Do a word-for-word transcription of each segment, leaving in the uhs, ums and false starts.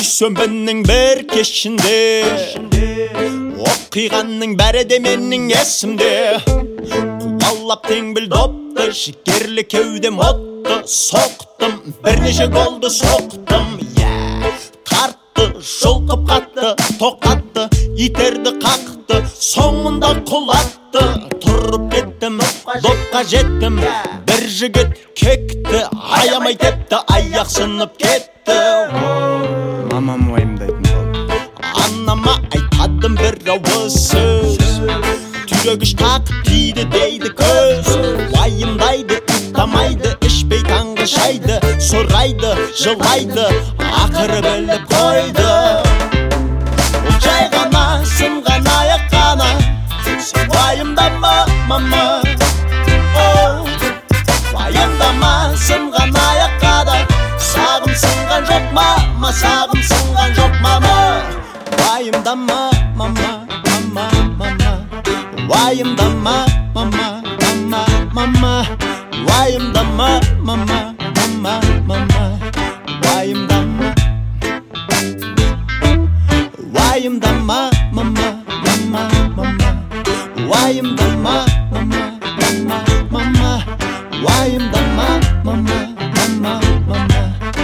Дүйсенбінің бір кешінде оқиғанның бәрі де менің есімде. Қуалап теңбіл допты, шекерлі кеудем отты. Соқтым, бірнеше голды соқтым. Тартты, жұлқып қатты, тоқатты, итерді қақты, соңында құлатты. Тұрып кеттім, допқа жеттім. Бір жігіт кекті, аямай тепті, аяқ сынып кетті. Мамам уайымдайтын болды. Анама айтадым бір ауыз сөз. Түрегіш тақып тиді дейді көз. Уайымдайды, ұқтамайды, ішпей таңғы шайды. Сорғайды, жылайды, ақыры біліп қойды. Ол жай ғана, сынған аяқ қана. Сен уайымдама, мама. Уайымдама, сынған аяқ қада. Сағым сынған жоқ мама, сағым сынған жоқ мама. Уайымдама, мама, мама, мама. Уайымдама, мама, мама, мама. Уайымдама, мама, мама, мама. Уайымдама. Уайымдама, мама, мама, мама. Уайымдама, мама, мама, мама. Уайымдама, мама, мама, мама.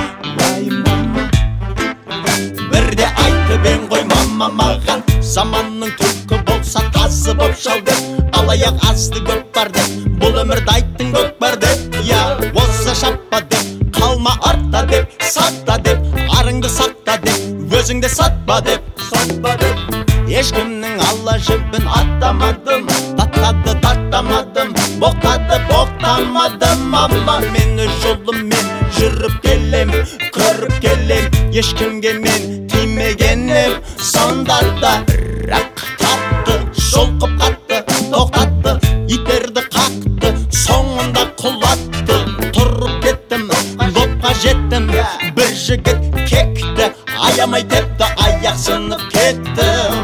Бірде айтып ең ғой мама маған, заманның түлкі болса тазы боп шал деп. Алаяқ азды көп бар деп, бұл өмірді айттың көп бар деп. Я, осы шаппа деп, қалма артта деп, сатта деп, арыңды сатта деп, өзіңді сатпа деп. Ешкімнің алла жібін аттамадым, таттады таттамадым, боқтады боқтамадым. Мама, мен өз жолыммен жүріп келем, көріп келем, ешкімге мен тимегенім. Сонда да бірақ тартты, жұлқып қатты, тоқтатты, итерді қақты, соңында құлатты. Тұрып кеттім, допқа жеттім, бір жігіт кекті, аямай тепті, аяқ сынып кетті.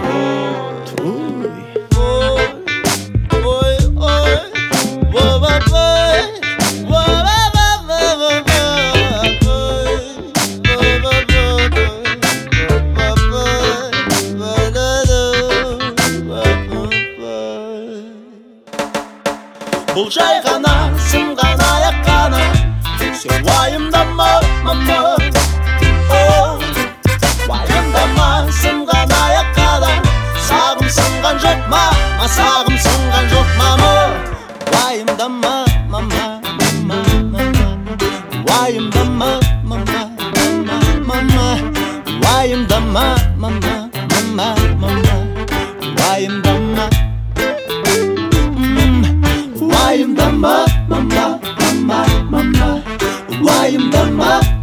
Бұл жай ғана, сынған аяқ қана. Сен уайымдама, мама. Уайымдама, сынған аяқ қана. Сағым сынған жоқ мама, сағым сынған жоқ мама. Уайымдама, мама, мама, мама. Уайымдама, мама, мама, мама. Уайымдама, мама, мама, мама. Уайымдама. Уайымдама, мама, мама, мама. Уайымдама.